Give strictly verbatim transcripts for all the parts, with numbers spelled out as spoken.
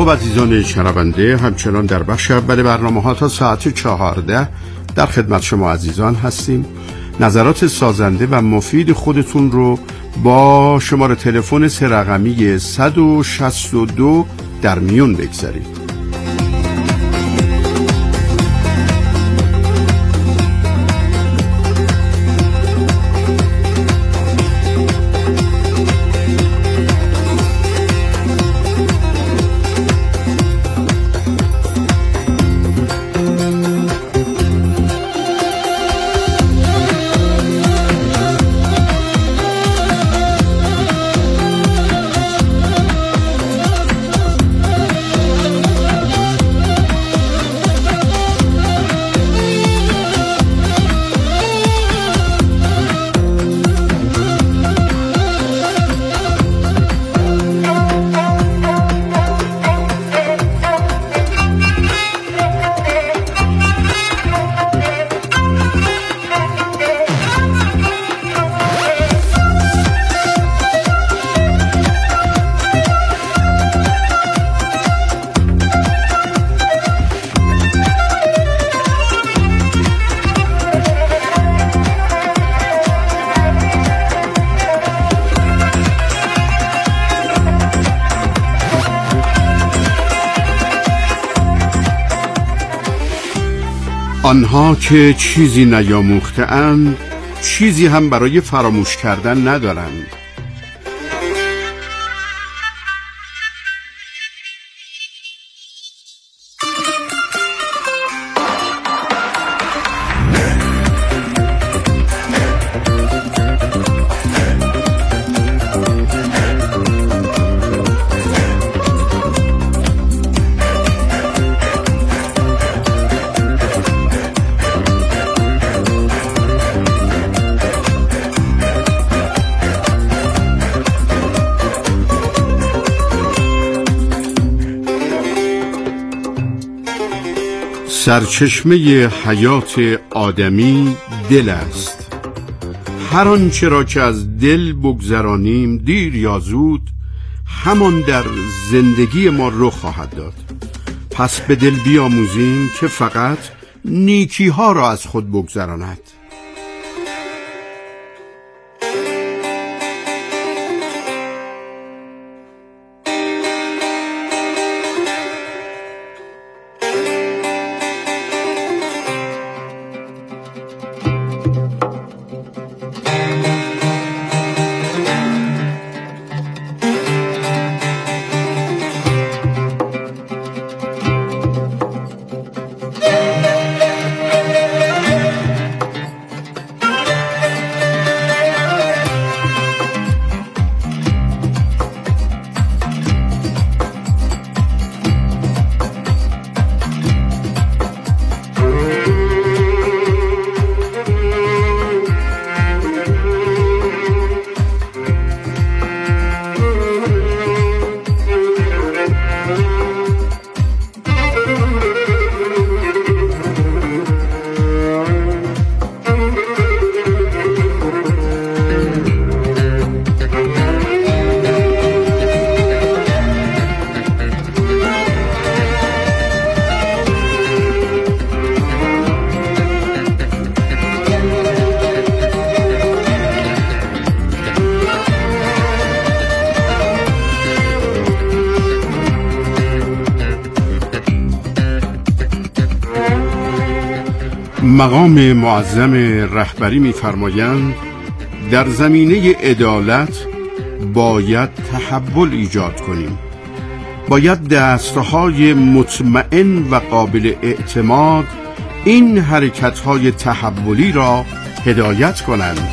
خب عزیزان شنونده، همچنان در بخش اول برنامه ها تا ساعت چهارده در خدمت شما عزیزان هستیم. نظرات سازنده و مفید خودتون رو با شماره تلفن سه رقمی صد و شصت و دو در میون بگذارید. آنها که چیزی نیاموخته‌اند چیزی هم برای فراموش کردن ندارند. سرچشمه حیات آدمی دل است. هر آنچه را که از دل بگذرانیم دیر یا زود همان در زندگی ما رخ خواهد داد. پس به دل بیاموزیم که فقط نیکی ها را از خود بگذراند. مقام معظم رهبری می‌فرمایند در زمینه عدالت باید تحول ایجاد کنیم. باید دستهای مطمئن و قابل اعتماد این حرکت‌های تحولی را هدایت کنند.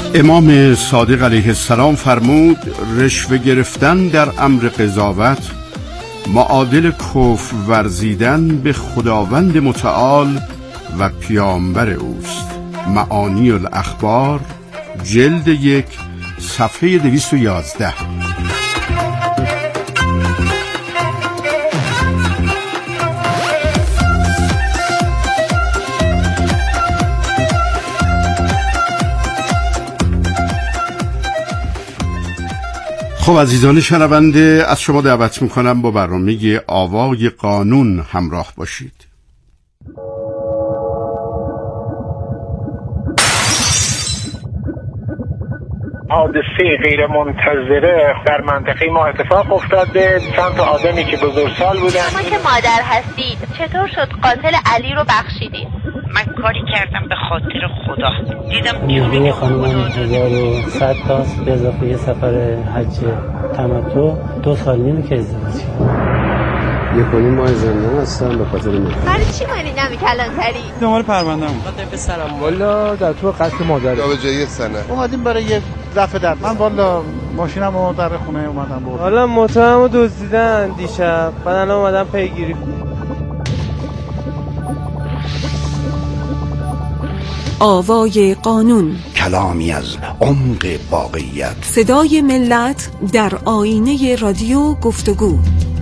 امام صادق علیه السلام فرمود رشوه گرفتن در امر قضاوت معادل کفر ورزیدن به خداوند متعال و پیامبر اوست. معانی الاخبار جلد یک صفحه دویست و یازده. خب عزیزان شنونده، از شما دعوت میکنم با برنامه آوای قانون همراه باشید. حادثه غیر منتظره در منطقه ما اتفاق افتاده. چند تا آدمی که بزرگسال بودن. شما که مادر هستید چطور شد قاتل علی رو بخشیدید؟ من کاری کردم به خاطر خدا. دیدم نیروی خانم هزار و صد تاست به اضافه یه سفر حج تمتع. دو سال نیمه که ازدواج کردم. یک و نیم ماه زندان هستم به خاطر من. برای چی مالی نمی کلانتری؟ دنبال پرونده‌ام. خاطر پسرم. والا در تو قصد مادر. جا به جای سنه. اومدیم برای یه رفع در. من والا ماشینمو در خونه اومدم بردم. حالا موتورمو دزدیدن دیشب. بعد الان اومدم پیگیری. آوای قانون، کلامی از عمق واقعیت، صدای ملت در آینه رادیو گفتگو.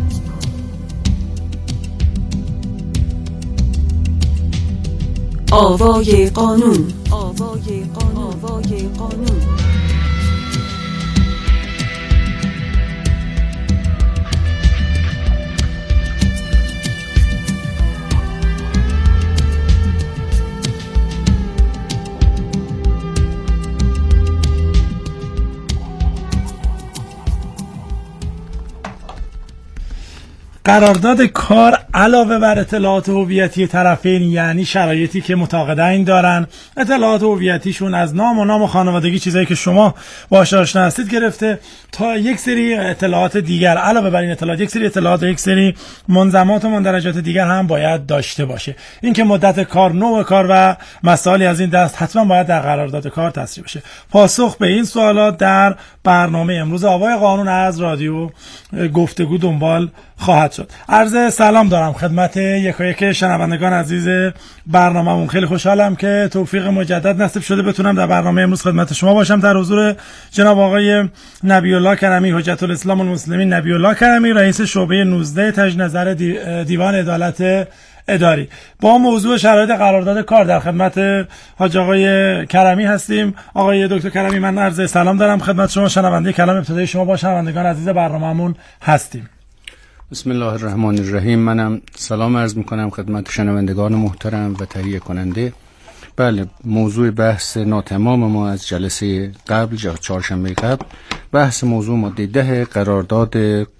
آوای قانون، آوای قانون، آوای قانون. قرارداد کار علاوه بر اطلاعات هویتی طرفین، یعنی شرایطی که متقاعدین دارن، اطلاعات هویتیشون از نام و نام و خانوادگی، چیزایی که شما باهاش آشنا هستید گرفته تا یک سری اطلاعات دیگر. علاوه بر این اطلاعات یک سری اطلاعات یک سری منظمات و مندرجات دیگر هم باید داشته باشه. اینکه مدت کار، نوع کار و مسائلی از این دست حتما باید در قرارداد کار تصریح بشه. پاسخ به این سوالات در برنامه امروز آوای قانون از رادیو گفتگو دنبال خواهد شد. عرض سلام دارم خدمت یکایک شنوندگان عزیز برنامه‌مون. خیلی خوشحالم که توفیق مجدد نصیب شده بتونم در برنامه امروز خدمت شما باشم، در حضور جناب آقای نبی الله کرمی، حجت الاسلام المسلمین نبی الله کرمی، رئیس شعبه نوزده تجدید نظر دیوان عدالت اداری. با موضوع شرایط قرارداد کار در خدمت حاج آقای کرمی هستیم. آقای دکتر کرمی، من عرض سلام دارم خدمت شما. شنونده کلام ابتدایی شما با شنوندگان عزیز برنامه‌مون هستیم. بسم الله الرحمن الرحیم. منم سلام عرض میکنم خدمت شنوندگان محترم و تهیه کننده. بله، موضوع بحث ناتمام ما از جلسه قبل، چهارشنبه قبل، بحث موضوع ماده ده قرارداد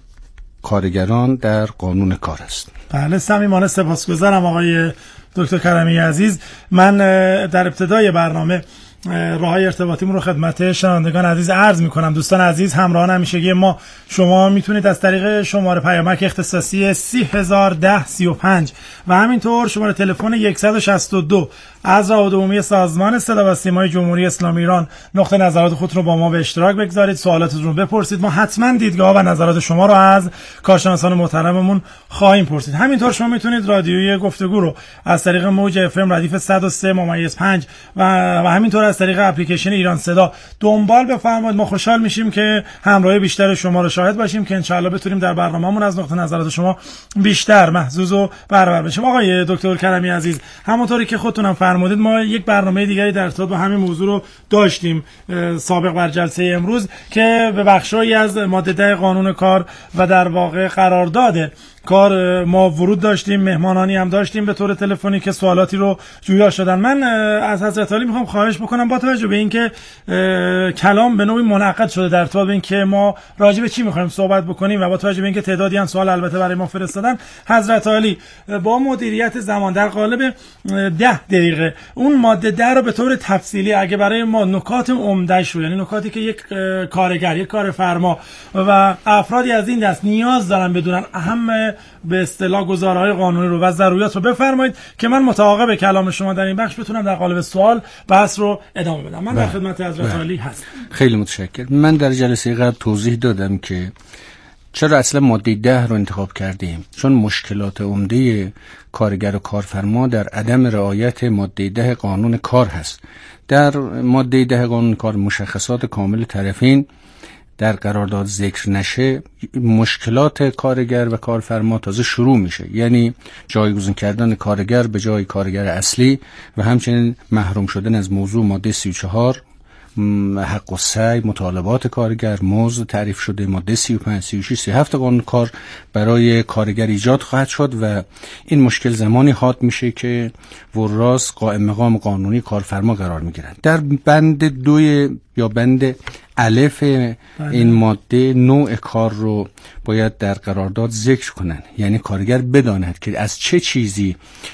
کارگران در قانون کار است. بله، صمیمانه سپاسگزارم آقای دکتر کرمی عزیز. من در ابتدای برنامه راههای ارتباطیمون رو خدمت شنوندگان عزیز عرض میکنم. دوستان عزیز، همراهان همیشگی ما، شما میتونید از طریق شماره پیامک اختصاصی سی هزار ده سی و پنج و همینطور شماره تلفن صد و شصت و دو از رادیو عمومی سازمان صدا و سیمای جمهوری اسلامی ایران نقطه نظرات خود رو با ما به اشتراک بگذارید، سوالاتتون رو بپرسید. ما حتما دیدگاه و نظرات شما رو از کارشناسان محترممون خواهیم پرسید. همینطور شما میتونید رادیوی گفتگو رو از طریق موج اف ام ردیف صد و سه ممیز پنج و و همینطور از طریق اپلیکیشن ایران صدا دنبال بفرمایید. ما خوشحال میشیم که همراهی بیشتر شما رو شاهد باشیم که انشالله بتونیم در برنامه‌مون از نقطه نظرات شما بیشتر محظوظ و برابر بشیم. آقای دکتر کرمی عزیز، همونطوری که خودتونم فرمودید، ما یک برنامه دیگری در ارتباط با همین موضوع رو داشتیم سابق بر جلسه امروز که به بخشایی از ماده ده قانون کار و در واقع قرارداد کار ما ورود داشتیم، مهمانانی هم داشتیم به طور تلفنی که سوالاتی رو جویا شدن. من از حضرت عالی میخوام خواهش بکنم با توجه به اینکه کلام به نوعی منعقد شده در ارتباط به اینکه ما راجع به چی میخوایم صحبت بکنیم و با توجه به اینکه تعدادی هم سوال البته برای ما فرستادن، حضرت عالی با مدیریت زمان در قالب ده دقیقه اون ماده ده رو به طور تفصیلی اگه برای ما نکات عمده‌اش رو، یعنی نکاتی که یک کارگر، یک کارفرما و افرادی از این دست نیاز دارن بدونن، اهم به اصطلاح گزارهای قانونی رو و ضروریات رو بفرمایید که من متعاقب کلام شما در این بخش بتونم در قالب سوال بحث رو ادامه بدم. من در خدمت حضرت عالی هستم. خیلی متشکرم. من در جلسه قبل توضیح دادم که چرا اصلا ماده ده رو انتخاب کردیم، چون مشکلات عمده کارگر و کارفرما در عدم رعایت ماده ده قانون کار هست. در ماده ده قانون کار مشخصات کامل طرفین در قرارداد ذکر نشه، مشکلات کارگر و کارفرما تازه شروع میشه، یعنی جایگزین کردن کارگر به جای کارگر اصلی و همچنین محروم شدن از موضوع ماده سی و چهار حق و سعی، مطالبات کارگر، مزد تعریف شده، ماده سی و پنج، سی و شش، سی و هفت قانون کار برای کارگر ایجاد خواهد شد و این مشکل زمانی حاد میشه که وراث قائم مقام قانونی کارفرما قرار میگیرند. در بند دوی یا بند الف این ماده نوع کار رو باید در قرارداد ذکر کنن، یعنی کارگر بداند که از چه چیزی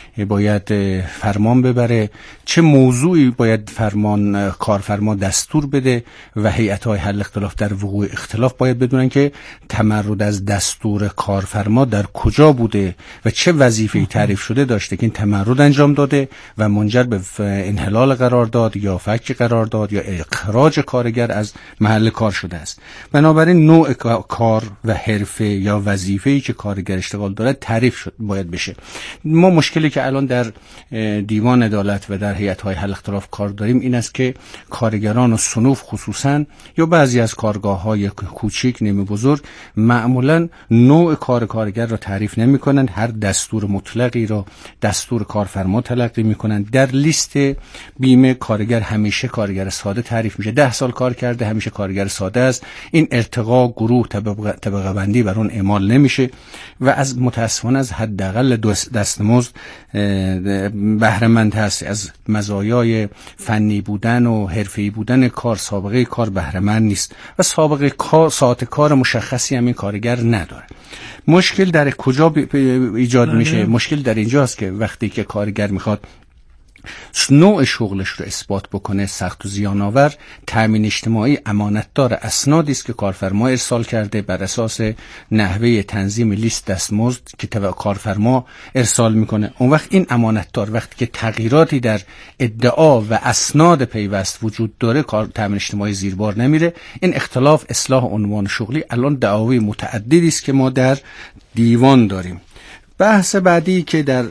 باید فرمان ببره، چه موضوعی باید فرمان کارفرما دستور بده و هیئت‌های حل اختلاف در وقوع اختلاف باید بدونن که تمرد از دستور کارفرما در کجا بوده و چه وظیفه‌ای تعریف شده داشته که این تمرد انجام داده و منجر به انحلال قرارداد یا فک قرارداد یا اخراج کارگر از محل کار شده است. بنابراین نوع کار و حرفه یا وظیفه‌ای که کارگر اشتغال دارد تعریف شد باید بشه. ما مشکلی که الان در دیوان عدالت و در هیئت‌های حل اختلاف کار داریم این است که کارگران و صنوف خصوصا یا بعضی از کارگاه‌های کوچیک نیمه بزرگ معمولا نوع کار کارگر را تعریف نمی‌کنند، هر دستور مطلقی را دستور کارفرما تلقی می‌کنند. در لیست بیمه کارگر همیشه کارگر ساده تعریف میشه، ده سال کار کرده همیشه کارگر ساده است. این ارتقا گروه طبقه بندی بر اون اعمال نمیشه و از متاسفانه از حداقل دستمزد بهره مند هست، از مزایای فنی بودن و حرفه‌ای بودن کار، سابقه کار بهره مند نیست و سابقه کار ساعت کار مشخصی هم این کارگر نداره. مشکل در کجا ایجاد میشه؟ مشکل در اینجاست که وقتی که کارگر میخواد نوع شغلش رو اثبات بکنه سخت و زیان آور، تامین اجتماعی امانتدار اسنادی است که کارفرما ارسال کرده بر اساس نحوه تنظیم لیست دستمزد که کارفرما ارسال میکنه. اون وقت این امانتدار وقتی که تغییراتی در ادعا و اسناد پیوست وجود داره کار تامین اجتماعی زیر بار نمیره. این اختلاف اصلاح عنوان شغلی الان دعاوی متعددی است که ما در دیوان داریم. بحث بعدی که در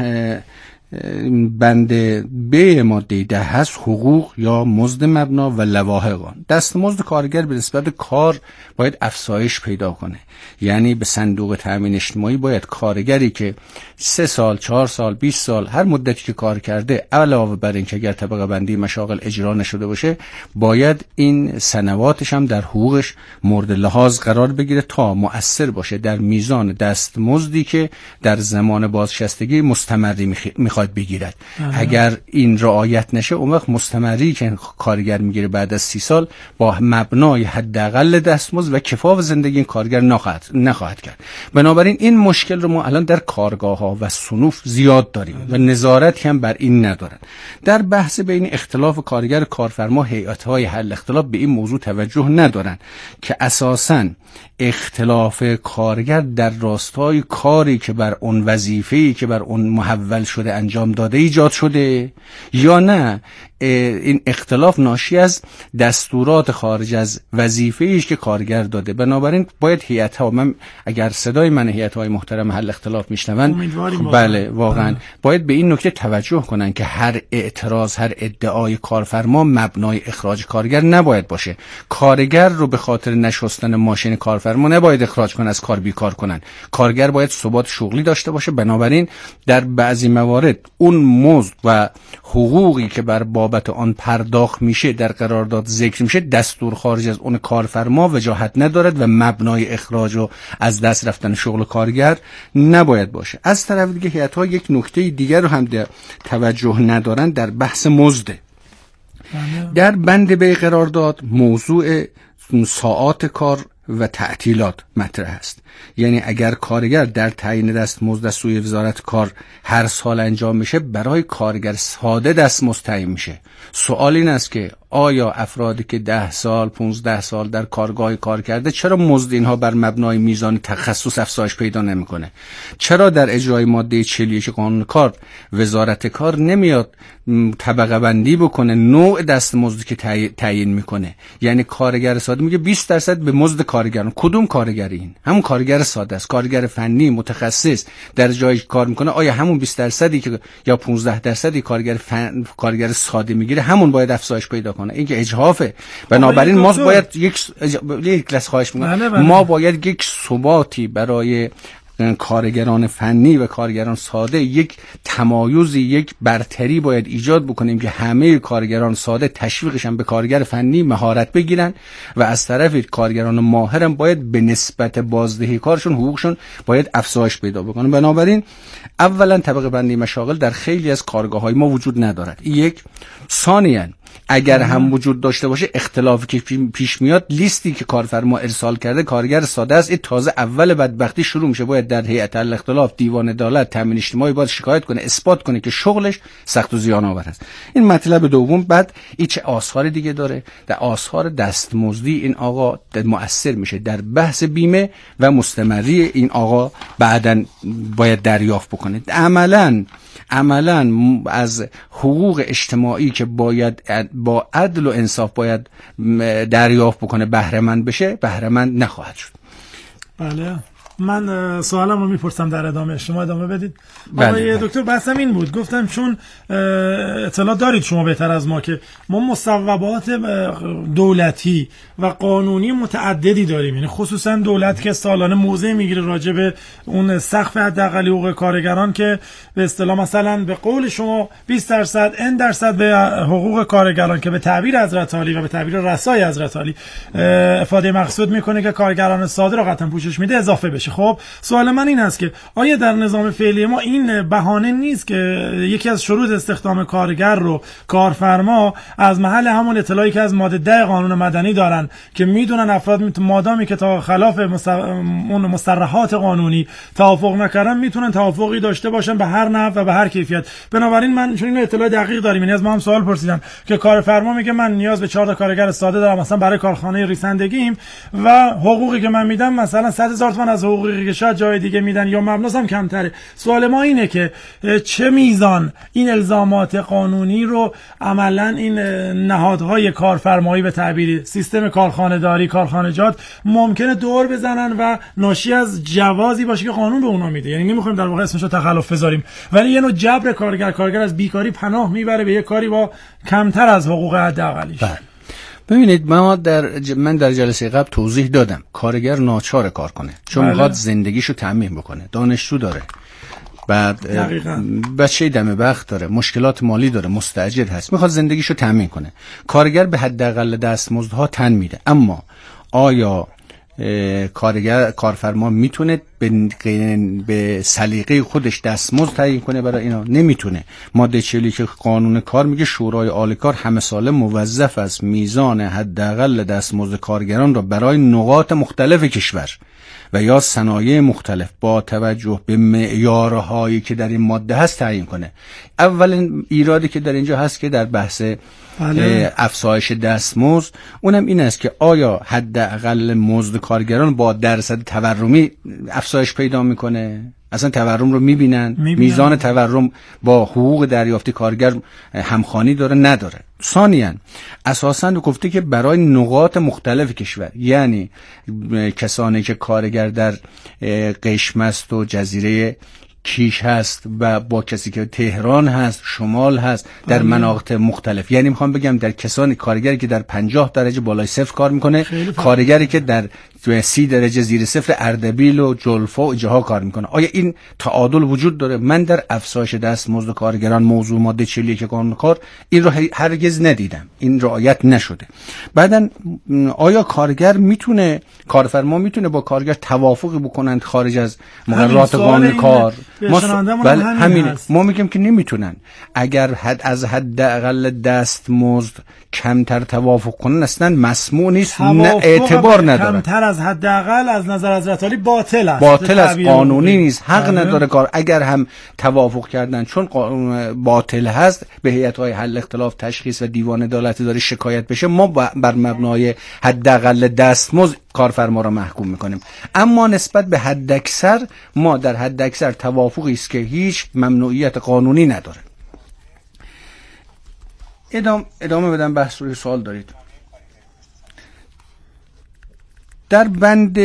بند ب ماده ده هست حقوق یا مزد مبنا و لواحق آن. دستمزد کارگر به نسبت کار باید افزایش پیدا کنه، یعنی به صندوق تامین اجتماعی باید کارگری که سه سال، چهار سال، بیست سال هر مدتی که کار کرده علاوه بر این که اگر طبقه بندی مشاغل اجرا نشده باشه باید این سنواتش هم در حقوقش مورد لحاظ قرار بگیره تا مؤثر باشه در میزان دستمزدی که در زمان بازنشستگی مستمری میخواد بگیرد. آه. اگر این رعایت نشه اون وقت مستمری که کارگر میگیره بعد از سی سال با مبنای حداقل دستمزد و کفاف زندگی این کارگر نخواهد نخواهد کرد. بنابراین این مشکل رو ما الان در کارگاه ها و صنوف زیاد داریم و نظارت هم بر این ندارن. در بحث بین اختلاف کارگر و کارفرما هیئت‌های حل اختلاف به این موضوع توجه ندارن که اساساً اختلاف کارگر در راستای کاری که بر اون وظیفه‌ای که بر اون محول شده انجام داده ایجاد شده یا نه این اختلاف ناشی از دستورات خارج از وظیفه‌ای است که کارگر داده. بنابراین باید هیئت‌ها، من اگر صدای من هیئت‌های محترم حل اختلاف میشنون بله واقعا آه. باید به این نکته توجه کنن که هر اعتراض، هر ادعای کارفرما مبنای اخراج کارگر نباید باشه. کارگر رو به خاطر نشستن ماشین کارفرما نباید اخراج کنن، از کار بیکار کنن. کارگر باید ثبات شغلی داشته باشه. بنابراین در بعضی موارد اون مزد و حقوقی که بر بابت آن پرداخت میشه در قرارداد ذکر میشه دستور خارج از اون کارفرما وجاهت ندارد و مبنای اخراج و از دست رفتن شغل کارگر نباید باشه. از طرف دیگه هیئت‌ها یک نکته دیگر رو هم در توجه ندارن در بحث مزد. در بند به قرارداد موضوع ساعات کار و تعطیلات مطرح است. یعنی اگر کارگر در تعیین دستمزد از سوی وزارت کار هر سال انجام میشه برای کارگر ساده دستمزد تعیین میشه. سوال این است که آیا افرادی که ده سال پونزده سال در کارگاه کار کرده چرا مزد اینها بر مبنای میزان تخصص افزایش پیدا نمیکنه؟ چرا در اجرای ماده چهل و یک قانون کار وزارت کار نمیاد طبقه بندی بکنه نوع دستمزدی که تعیین میکنه؟ یعنی کارگر ساده میگه بیست درصد به مزد کارگران. کدوم کارگری این؟ همون کارگر ساده است. کارگر فنی متخصص در جایی کار میکنه آیا همون بیست درصدی که یا پانزده درصدی کارگر فن... کارگر ساده میگیره همون باید افزایش پیدا کنه؟ این که اجحافه. بنابراین ما باید یک یک لحظه خواهش میکنم ما باید یک ثباتی برای کارگران فنی و کارگران ساده، یک تمایزی، یک برتری باید ایجاد بکنیم که همه کارگران ساده تشویقشن به کارگر فنی مهارت بگیرن و از طرف کارگران ماهرم باید به نسبت بازدهی کارشون حقوقشون باید افزایش پیدا بکنن. بنابراین اولا طبقه بندی مشاغل در خیلی از کارگاه‌های ما وجود ندارد. یک. ثانیاً اگر هم وجود داشته باشه اختلافی که پیش میاد لیستی که کارفرما ارسال کرده کارگر ساده است، این تازه اول بدبختی شروع میشه. باید در هیئت الاختلاف، دیوان عدالت، تامین اجتماعی باید شکایت کنه، اثبات کنه که شغلش سخت و زیان آور است. این مطلب دوم. بعد این چه آثار دیگه داره؟ در آثار دستمزدی این آقا مؤثر میشه در بحث بیمه و مستمری این آقا بعداً باید دریافت بکنه. عملاً عملاً از حقوق اجتماعی که باید با عدل و انصاف باید دریافت بکنه بهره مند بشه، بهره مند نخواهد شد. بله. من سوالم رو میپرسم در ادامه، شما ادامه بدید. آقای دکتر بحثم این بود، گفتم چون اطلاع دارید شما بهتر از ما که ما مصوبات دولتی و قانونی متعددی داریم، یعنی خصوصا دولت که سالانه موضع میگیره راجع به اون سقف حداقل حقوق کارگران که به اصطلاح مثلا به قول شما بیست درصد ان درصد به حقوق کارگران که به تعبیر حضرت عالی و به تعبیر رسای حضرت عالی افاده مقصود میکنه که کارگران ساده را قطعا پوشش میده اضافه بشه. خب سوال من این است که آیا در نظام فعلی ما این بهانه نیست که یکی از شروط استخدام کارگر رو کارفرما از محل همون اطلاعی که از ماده ده قانون مدنی دارن که میدونن افراد مادامی که تا خلاف اون مصرحات قانونی توافق نکردن میتونن توافقی داشته باشن به هر نحو و به هر کیفیت. بنابراین من چون این اطلاع دقیق داریم، یعنی از ما هم سوال پرسیدن که کارفرما میگه من نیاز به چهار تا کارگر ساده دارم مثلا برای کارخانه ریسندگیم و حقوقی که من میدم مثلا صد هزار تومان از حقوقی که شاید جای دیگه میدن یا مبلغ هم کمتره. سوال ما اینه که چه میزان این الزامات قانونی رو عملا این نهادهای کارفرمایی به تعبیری سیستم کارخانه داری کارخانجات ممکنه دور بزنن و ناشی از جوازی باشه که قانون به اونا میده. یعنی نمیخوایم در واقع اسمش رو تخلف بذاریم، ولی یه نوع جبر کارگر کارگر از بیکاری پناه میبره به یه کاری با کمتر از حقوق حداقلیش. ببینید ما در ج... من در جلسه قبل توضیح دادم کارگر ناچار کار کنه چون میخواد زندگیشو تامین بکنه، دانشجو داره، بعد بچه دم بخت داره، مشکلات مالی داره، مستاجر هست، میخواد زندگیشو تامین کنه. کارگر به حداقل دستمزدها تن میده. اما آیا کارگر کارفرما میتونه به به سلیقه خودش دستمزد تعیین کنه برای اینا؟ نمیتونه. ماده چهل و یک قانون کار میگه شورای عالی کار همه ساله موظف است میزان حداقل دستمزد کارگران را برای نقاط مختلف کشور و یا صنایع مختلف با توجه به معیارهایی که در این ماده هست تعیین کنه. اولین ایرادی که در اینجا هست که در بحث افزایش دستمزد اونم این است که آیا حداقل مزد کارگران با درصد تورمی افزایش پیدا میکنه؟ اصلا تورم رو میبینن؟ میبینن. میزان تورم با حقوق دریافتی کارگر همخوانی داره نداره؟ ثانیاً اساساً گفته که برای نقاط مختلف کشور، یعنی کسانی که کارگر در قشم است و جزیره کیش هست و با کسی که تهران هست، شمال هست، در مناطق مختلف، یعنی میخوام بگم در کسانی کارگری که در پنجاه درجه بالای صفر کار میکنه، کارگری که در سی درجه زیر صفر اردبیل و جلفا و جاها کار میکنه. آیا این تعادل وجود داره؟ من در افزایش دستمزد کارگران موضوع ماده چهل و یک قانون کار این رو هرگز ندیدم، این رعایت نشده. بعدن آیا کارگر میتونه، کارفرما میتونه با کارگر توافقی بکنند خارج از مقررات قانون کار؟ ما بله همینه هست. ما میگیم که نمیتونن اگر حد از حداقل دستمزد کمتر توافق کنن اصلا مسموع نیست، نه اعتبار نداره. کمتر از حداقل از نظر حضرت علی باطل است، باطل است، قانونی نیست، حق نداره کار. اگر هم توافق کردن چون باطل هست به هیئت‌های حل اختلاف تشخیص و دیوان عدالت داره شکایت بشه، ما بر مبنای حداقل دستمزد کارفرما را محکوم میکنیم. اما نسبت به حداکثر ما در حداکثر توافقی است که هیچ ممنوعیت قانونی نداره. ادامه ادامه بدم بحث روی سوال دارید. در بند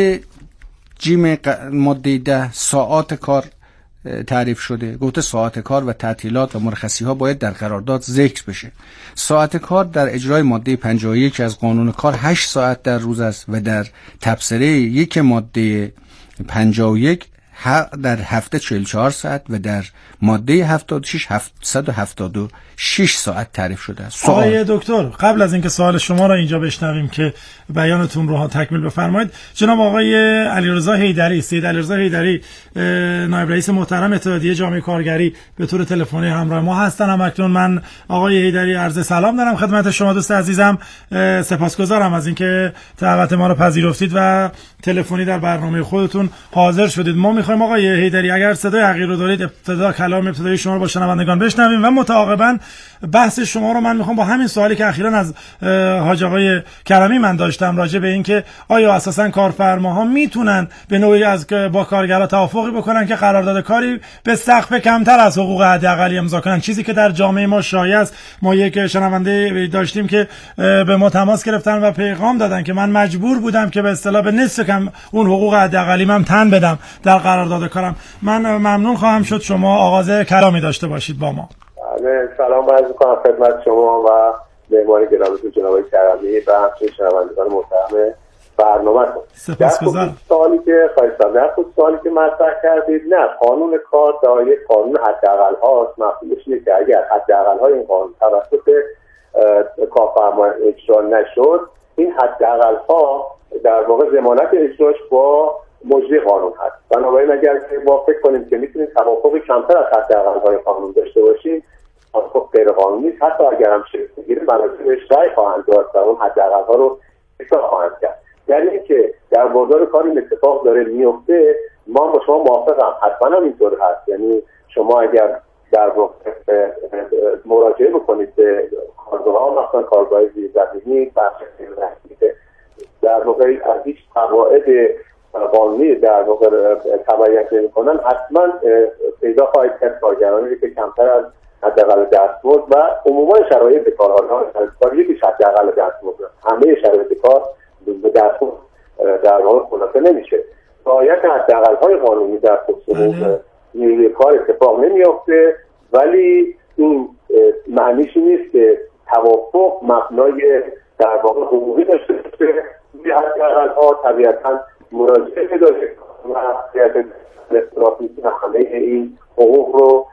جیم ماده ده ساعات کار تعریف شده، گفته ساعت کار و تعطیلات و مرخصی ها باید در قرارداد ذکر بشه. ساعت کار در اجرای ماده پنجاه و یک از قانون کار هشت ساعت در روز است و در تبصره یک ماده پنجاه و یک در هفته چهل و چهار ساعت و در ماده هفتاد و شش هفتصد و هفتاد و شش ساعت تعریف شده است. آقای دکتر قبل از اینکه سوال شما را اینجا بشنویم که بیانتون رو تکمیل بفرمایید، جناب آقای علیرضا حیدری، سید علیرضا حیدری نایب رئیس محترم اتحادیه جامعه کارگری به طور تلفنی همراه ما هستن. هم اکنون من آقای حیدری عرض سلام دارم خدمت شما دوست عزیزم. سپاسگزارم از اینکه دعوت ما رو پذیرفتید و تلفنی در برنامه خودتون حاضر شدید. ما می‌خوایم آقای حیدری اگر صدای حقیر رو دارید ابتدا کلام ابتدایی شما رو با شنوندگان بشنویم و متعاقباً بحث شما رو من میخوام با همین سوالی که اخیراً از حاج آقای کرمی من داشتم راجع به این که آیا اساساً کارفرماها میتونن به نوعی از با کارگرها توافقی بکنن که قرارداد کاری به سقف کمتر از حقوق حداقلی امضا کنن، چیزی که در جامعه ما شایع است. ما یک شنونده داشتیم که به ما تماس گرفتن و پیغام دادن که من مجبور بودم که به اصطلاح به نصف کم اون حقوق حداقلی من تن بدم در قرارداد کارم. من ممنون خواهم شد شما آغاز کلامی داشته باشید با ما. سلام عرض می‌کنم خدمت شما و مهمان گرامیتون جناب کرمی و همچنین شنوندگان محترم برنامه. سپاسگزارم. سوالی که خواهشم در خود سوالی که مطرح کردید، نه قانون کار در یک قانون حداقل هاست. مفهومش اینه که اگر حداقل های این قانون توسط کارفرما اجرا نشد، این حداقل ها در واقع ضمانت اجراش با مجری قانون هست. بنابراین اگر ما فکر کنیم که میتونیم توافق کمتر از حداقل های قانون داشته باشیم، توافق غیر قانونی است. حتی اگر هم شکل بگیره مناطق بهش رأی خواهند داد و اون حداقل ها رو اصلاح خواهند کرد. یعنی اینکه در بازار کار این اتفاق داره میفته، ما با شما موافقم، حتما هم اینطور هست. یعنی شما اگر در واقع مراجعه بکنید به کارگاه‌ها، مثلا کارگاه زیرزمینی، بخش رسمی در واقع از هیچ قواعد قانونی در واقع تبعیت نمی‌کنن، حتما پیدا خواهید کرد کارگرانی که کمتر از حداقل دستمزد و عموما شرایط کارها کار یکی حداقل دستمزد، همه شرایط کار به دستمزد در واقع خلاصه نمیشه. رعایت حداقل‌های قانونی در خصوص نیروی کار اتفاق نمیافته، ولی این معنیش نیست که توافق مبنای در واقع حقوقی داشته باشه. حداقل‌ها طبیعتاً مراجعه داره و حقیقت استراتژی همه این حقوق رو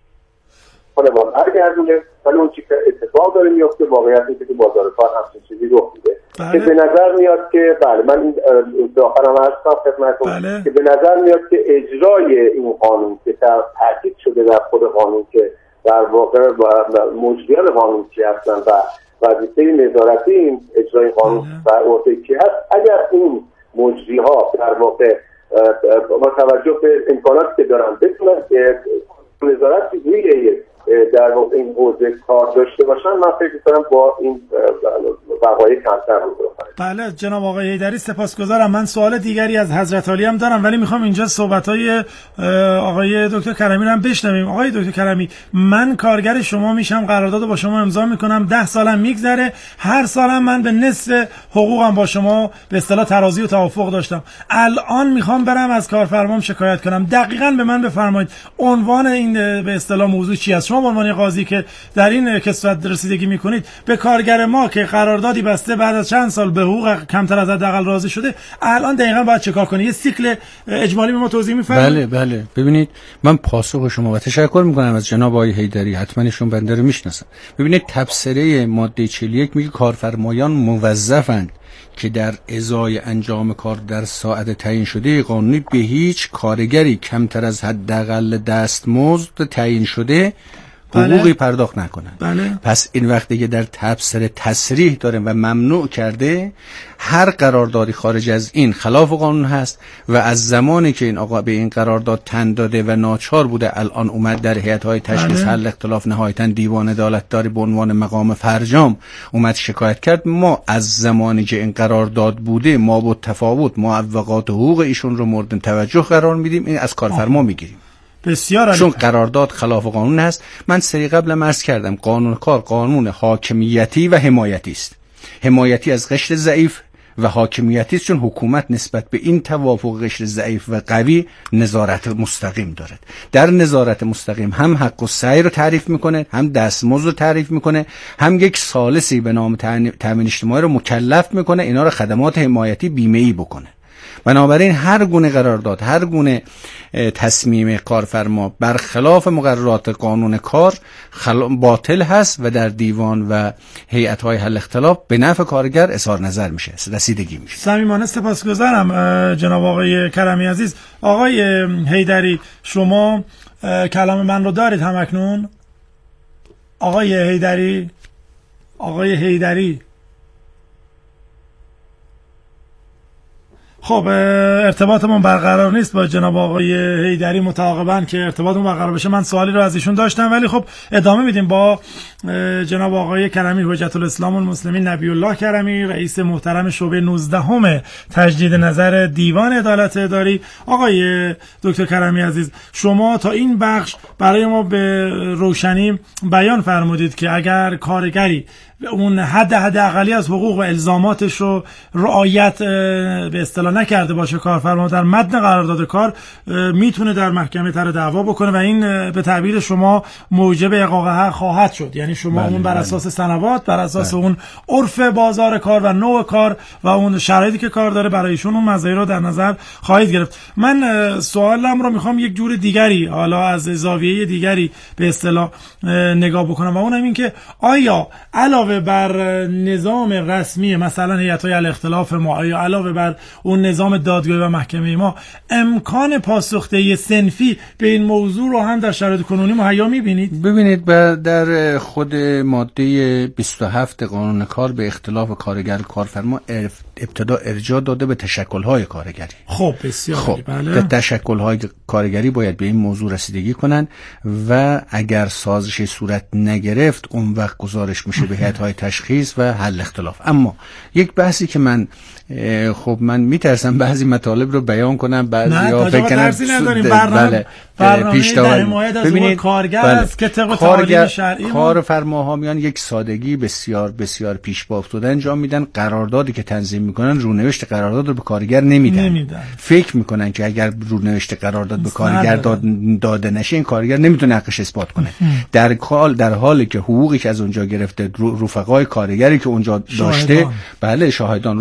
خود ما برگردونه، ولی اون چی که اتفاق داره میفته واقعیت اینه که بازار کار همچین چیزی رخ میده که به نظر میاد که بله من داخلم عرض کنم خدمتتون که به نظر میاد که اجرای این قانون که تاکید شده در خود قانون که در واقع مجریان قانون چی هستن و وظیفه نظارتی این اجرای قانون بر عهده کی هست، اگر این مجری ها در واقع با توجه به امکاناتی که دارن بتونن که نظارتی روی در واقع این حوزه کار داشته باشن، من فکر می‌کنم با این وقایع کمتر رو بخوره. بله جناب آقای حیدری سپاسگزارم. من سوال دیگری از حضرت علی هم دارم، ولی میخوام اینجا صحبت‌های آقای دکتر کرمی رو هم بشنویم. آقای دکتر کرمی، من کارگر شما میشم، قرارداد با شما امضا میکنم، ده سالم میگذره، هر سالم من به نصف حقوقم با شما به اصطلاح ترازی و توافق داشتم. الان میخوام برم از کارفرمام شکایت کنم. دقیقاً به من بفرمایید عنوان این به اصطلاح موضوع چی است؟ شما به عنوان قاضی که در این کسوت رسیدگی میکنید به کارگر ما که قراردادی بسته بعد از چند سال به حقوق کمتر از حداقل راضی شده، الان دقیقاً باید چیکار کنه؟ یه سیکل اجمالی به ما توضیح میفرمایید؟ بله بله. ببینید من پاسخ شما و تشکر میکنم از جناب آقای حیدری، حتما ایشون بنده رو میشناسن. ببینید تبصره ماده چهل و یک میگه کارفرمایان موظفند که در ازای انجام کار در ساعت تعیین شده قانونی به هیچ کارگری کمتر از حداقل دستمزد تعیین شده حقوقی بله. پرداخت نکنن. بله. پس این وقتی که در تبصره تصریح داره و ممنوع کرده، هر قراردادی خارج از این خلاف قانون هست و از زمانی که این آقا به این قرارداد تن داده و ناچار بوده الان اومد در هیئت‌های تشخیص بله. حل اختلاف، نهایتاً دیوان عدالت‌داری به عنوان مقام فرجام اومد شکایت کرد، ما از زمانی که این قرارداد بوده ما با تفاوت معوقات حقوق ایشون رو مورد توجه قرار میدیم، این از کارفرما میگیریم. بسیار چون قرارداد خلاف قانون است. من سری قبل عرض کردم قانون کار قانون حاکمیتی و حمایتی است. حمایتی از قشر ضعیف و حاکمیتی است چون حکومت نسبت به این توافق قشر ضعیف و قوی نظارت مستقیم دارد. در نظارت مستقیم هم حق و سعی رو تعریف میکنه، هم دستمزد رو تعریف میکنه، هم یک ثالثی به نام تامین اجتماعی رو مکلف میکنه اینا رو خدمات حمایتی بیمه‌ای بکنه. بنابراین هر گونه قرارداد، هر گونه تصمیم کارفرما برخلاف مقررات قانون کار باطل هست و در دیوان و هیئت‌های حل اختلاف به نفع کارگر اظهار نظر میشه، رسیدگی میشه. صمیمانه سپاسگزارم جناب آقای کرمی عزیز. آقای حیدری شما کلام من رو دارید همکنون؟ آقای حیدری آقای حیدری خب ارتباطمون برقرار نیست با جناب آقای حیدری. متعاقباً که ارتباطمون برقرار بشه من سوالی رو از ایشون داشتم، ولی خب ادامه میدیم با جناب آقای کرمی، حجت الاسلام المسلمین نبی الله کرمی، رئیس محترم شعبه نوزدهم تجدید نظر دیوان عدالت اداری. آقای دکتر کرمی عزیز، شما تا این بخش برای ما به روشنی بیان فرمودید که اگر کارگری اون حد حد اقلی از حقوق و الزاماتش رو رعایت به اصطلاح نکرده باشه، کارفرما در متن قرارداد کار میتونه در محکمه طرح دعوا بکنه و این به تعبیر شما موجب احقاق حق خواهد شد. یعنی شما بله، اون بر اساس سنوات، بر اساس بله. اون عرف بازار کار و نوع کار و اون شرایطی که کار داره برایشون اون مزایا رو در نظر خواهید گرفت. من سوالم رو میخوام یک جور دیگری، حالا از زاویه دیگری به اصطلاح نگاه بکنم و اونم این که آیا علاوه بر نظام رسمی مثلا هیئت‌های الاختلاف ما، یا علاوه بر اون نظام دادگاهی و محکمه ما، امکان پاسخدهی صنفی به این موضوع رو هم در شرایط کنونی مهیا می‌بینید؟ ببینید در خود ماده بیست و هفت قانون کار به اختلاف کارگر کارفرما ابتدا ارجاع داده به تشکل‌های کارگری. خب بسیار خب بله. تشکل‌های کارگری باید به این موضوع رسیدگی کنن و اگر سازشی صورت نگرفت اون وقت گزارش میشه به هیئت‌های تشخیص و حل اختلاف. اما یک بحثی که من خب من میترسم بعضی مطالب رو بیان کنم، بعضیا فکر کنم بله پیش داور ببینید کارگر بله. است که طبق تعالیم شرعی کارفرماها میان یک سادگی بسیار بسیار پیش پا افتاده انجام میدن، قراردادی که تنظیم میکنن رونوشت قرارداد رو به کارگر نمیدن. نمیدن فکر میکنن که اگر رونوشت قرارداد به کارگر داد داده نشه این کارگر نمیتونه حقش اثبات کنه، در حال در حالی که حقوقی که از اونجا گرفته رفقای کارگری که اونجا داشته شاهدان. بله شاهدان